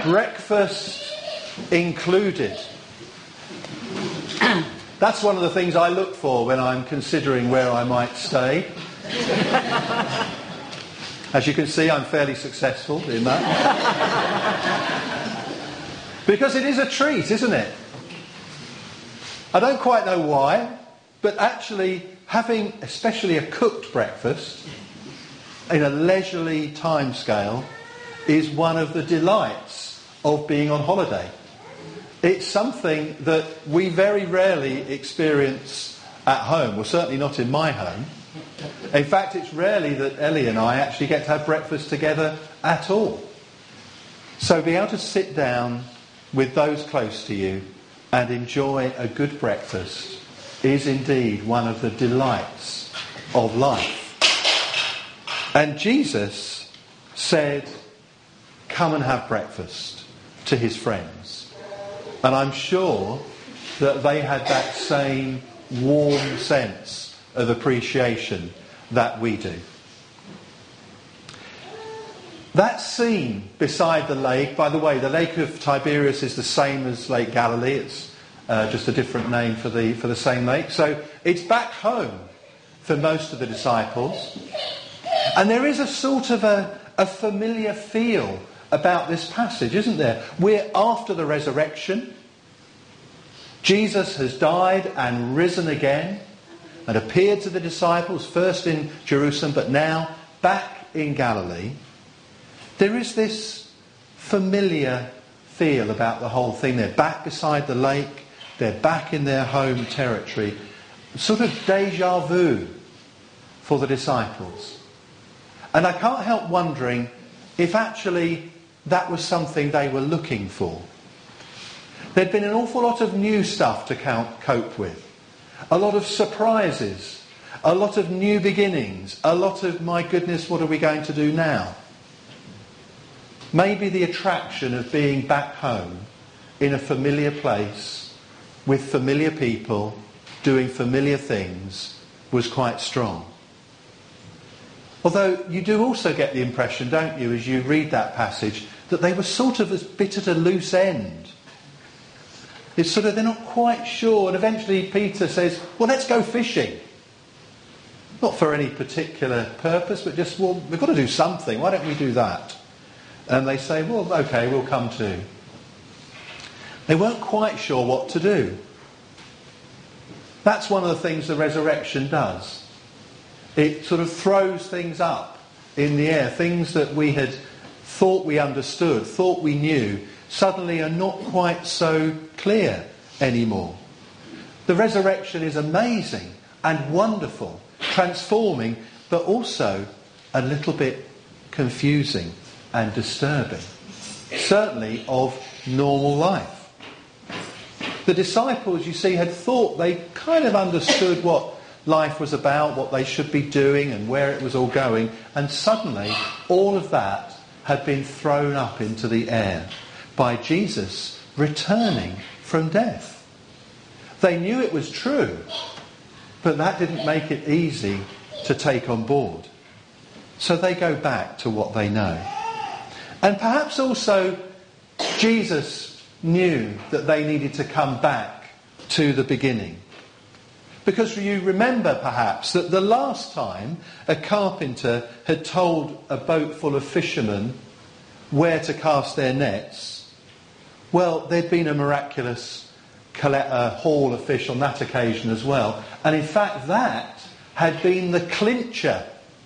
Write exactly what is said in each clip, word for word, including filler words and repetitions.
breakfast included. That's one of the things I look for when I'm considering where I might stay. As you can see, I'm fairly successful in that. Because it is a treat, isn't it? I don't quite know why, but actually having especially a cooked breakfast in a leisurely timescale is one of the delights of being on holiday. It's something that we very rarely experience at home. Well, certainly not in my home. In fact, it's rarely that Ellie and I actually get to have breakfast together at all. So being able to sit down with those close to you and enjoy a good breakfast is indeed one of the delights of life. And Jesus said, "Come and have breakfast," to his friends. And I'm sure that they had that same warm sense of appreciation that we do. That scene beside the lake, by the way, the Lake of Tiberias is the same as Lake Galilee. It's uh, just a different name for the for the same lake. So it's back home for most of the disciples. And there is a sort of a, a familiar feel about this passage, isn't there? We're after the resurrection. Jesus has died and risen again and appeared to the disciples, first in Jerusalem, but now back in Galilee. There is this familiar feel about the whole thing. They're back beside the lake. They're back in their home territory. Sort of déjà vu for the disciples. And I can't help wondering if actually that was something they were looking for. There'd been an awful lot of new stuff to count, cope with. A lot of surprises. A lot of new beginnings. A lot of, my goodness, what are we going to do now? Maybe the attraction of being back home in a familiar place with familiar people doing familiar things was quite strong. Although you do also get the impression, don't you, as you read that passage, that they were sort of a bit at a loose end. It's sort of, they're not quite sure, and eventually Peter says, well, let's go fishing. Not for any particular purpose, but just, well, we've got to do something, why don't we do that? And they say, well, okay, we'll come too. They weren't quite sure what to do. That's one of the things the resurrection does. It sort of throws things up in the air. Things that we had thought we understood, thought we knew, suddenly are not quite so clear anymore. The resurrection is amazing and wonderful, transforming, but also a little bit confusing and disturbing. Certainly of normal life. The disciples, you see, had thought they kind of understood what life was about, what they should be doing and where it was all going, and suddenly all of that had been thrown up into the air by Jesus returning from death. They knew it was true, but that didn't make it easy to take on board. So they go back to what they know. And perhaps also Jesus knew that they needed to come back to the beginning. Because you remember perhaps that the last time a carpenter had told a boat full of fishermen where to cast their nets, well, there'd been a miraculous collect, uh, haul of fish on that occasion as well. And in fact, that had been the clincher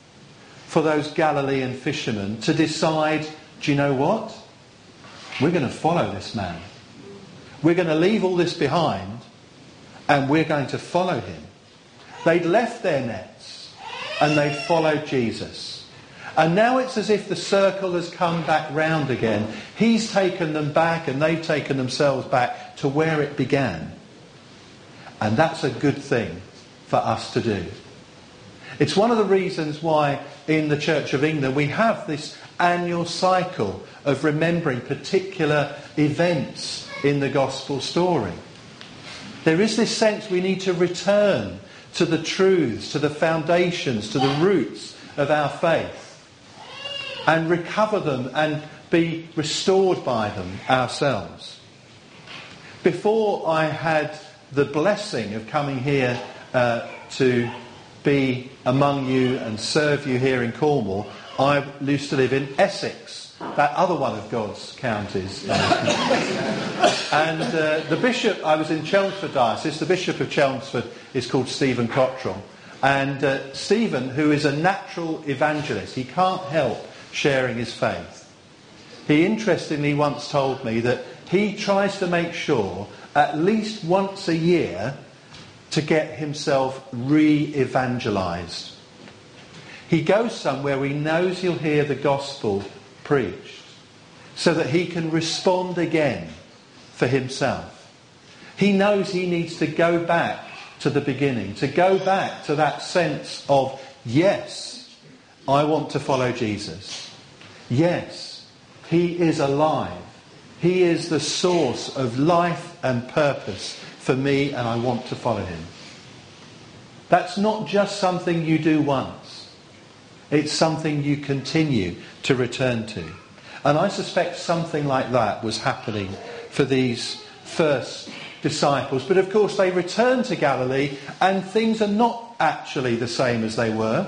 for those Galilean fishermen to decide, do you know what? We're going to follow this man. We're going to leave all this behind and we're going to follow him. They'd left their nets and they'd followed Jesus. And now it's as if the circle has come back round again. He's taken them back and they've taken themselves back to where it began. And that's a good thing for us to do. It's one of the reasons why in the Church of England we have this annual cycle of remembering particular events in the gospel story. There is this sense we need to return to the truths, to the foundations, to the roots of our faith and recover them and be restored by them ourselves. Before I had the blessing of coming here uh, to be among you and serve you here in Cornwall, I used to live in Essex, that other one of God's counties. And uh, the bishop, I was in Chelmsford Diocese, the Bishop of Chelmsford is called Stephen Cottrell. And uh, Stephen, who is a natural evangelist, he can't help sharing his faith. He interestingly once told me that he tries to make sure at least once a year to get himself re-evangelised. He goes somewhere where he knows he'll hear the gospel preached so that he can respond again for himself. He knows he needs to go back to the beginning, to go back to that sense of, yes, I want to follow Jesus. Yes, he is alive. He is the source of life and purpose for me, and I want to follow him. That's not just something you do once. It's something you continue to return to. And I suspect something like that was happening for these first disciples. But of course they returned to Galilee and things are not actually the same as they were.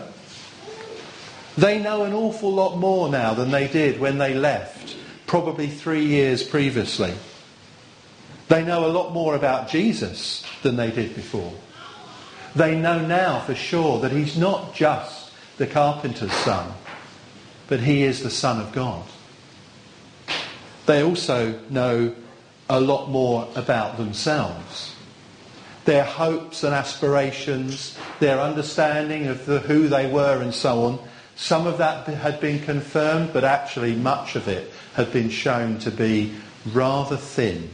They know an awful lot more now than they did when they left, probably three years previously. They know a lot more about Jesus than they did before. They know now for sure that he's not just the carpenter's son, but he is the Son of God. They also know a lot more about themselves. Their hopes and aspirations, their understanding of the, who they were and so on. Some of that had been confirmed, but actually much of it had been shown to be rather thin.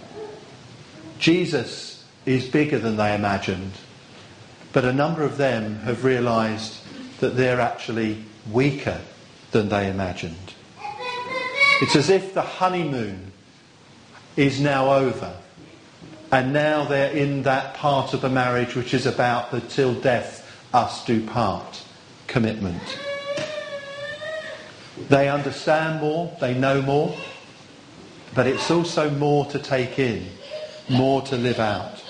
Jesus is bigger than they imagined, but a number of them have realised that they're actually weaker than they imagined. It's as if the honeymoon is now over, and now they're in that part of the marriage which is about the till death us do part commitment. They understand more, they know more, but it's also more to take in, more to live out.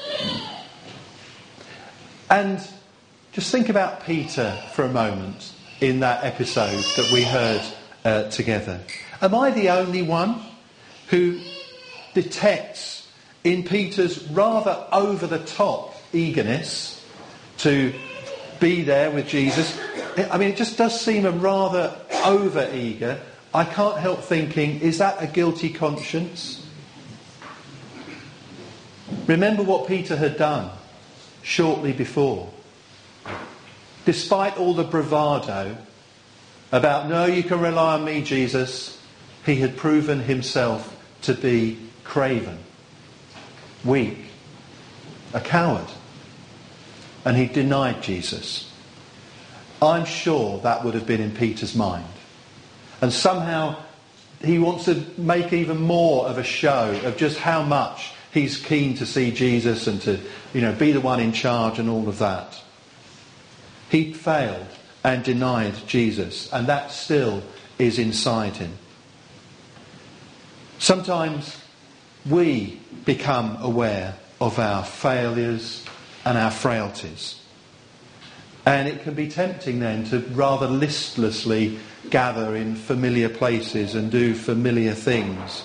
And just think about Peter for a moment in that episode that we heard uh, together. Am I the only one who detects in Peter's rather over-the-top eagerness to be there with Jesus? I mean, it just does seem a rather over-eager. I can't help thinking, is that a guilty conscience? Remember what Peter had done shortly before. Despite all the bravado about, no, you can rely on me, Jesus, he had proven himself to be craven, weak, a coward. And he denied Jesus. I'm sure that would have been in Peter's mind. And somehow he wants to make even more of a show of just how much he's keen to see Jesus and to, you know, be the one in charge and all of that. He failed and denied Jesus, and that still is inside him. Sometimes we become aware of our failures and our frailties. And it can be tempting then to rather listlessly gather in familiar places and do familiar things.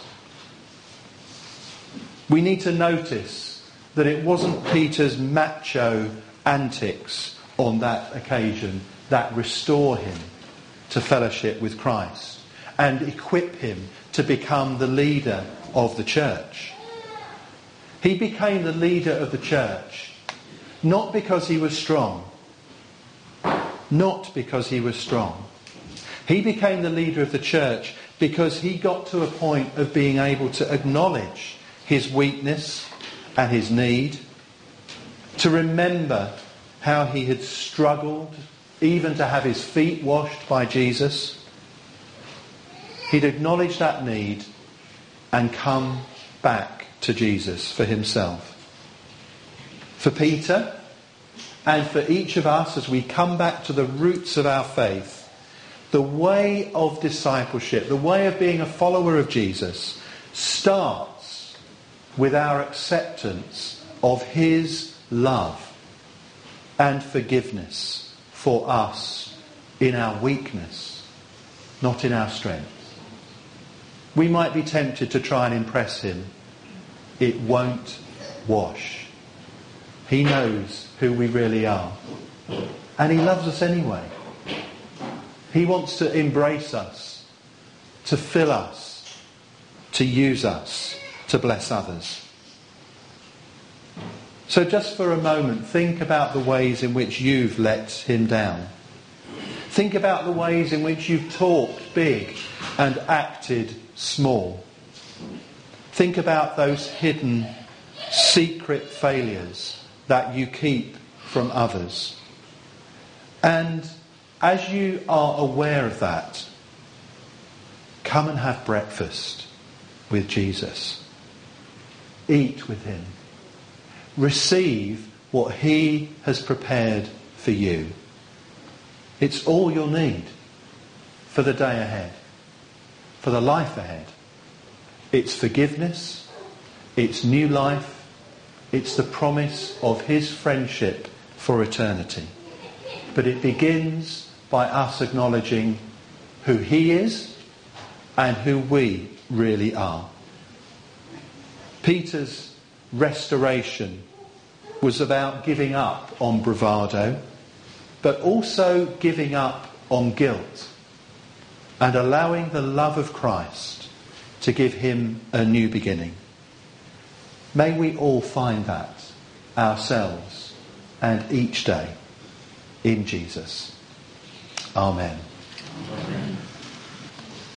We need to notice that it wasn't Peter's macho antics on that occasion that restore him to fellowship with Christ and equip him to become the leader of the church. He became the leader of the church not because he was strong, not because he was strong. He became the leader of the church because he got to a point of being able to acknowledge his weakness and his need, to remember how he had struggled even to have his feet washed by Jesus. He'd acknowledged that need and come back to Jesus for himself. For Peter and for each of us, as we come back to the roots of our faith, The way of discipleship, the way of being a follower of Jesus, starts with our acceptance of his love and forgiveness for us in our weakness, not in our strength. We might be tempted to try and impress him. It won't wash. He knows who we really are. And he loves us anyway. He wants to embrace us, to fill us, to use us, to bless others. So just for a moment, think about the ways in which you've let him down. Think about the ways in which you've talked big and acted small. Think about those hidden, secret failures that you keep from others. And as you are aware of that, come and have breakfast with Jesus. Eat with him. Receive what he has prepared for you. It's all you'll need for the day ahead, for the life ahead. It's forgiveness, it's new life, it's the promise of his friendship for eternity. But it begins by us acknowledging who he is and who we really are. Peter's restoration was about giving up on bravado, but also giving up on guilt and allowing the love of Christ to give him a new beginning. May we all find that ourselves and each day in Jesus. Amen. Amen.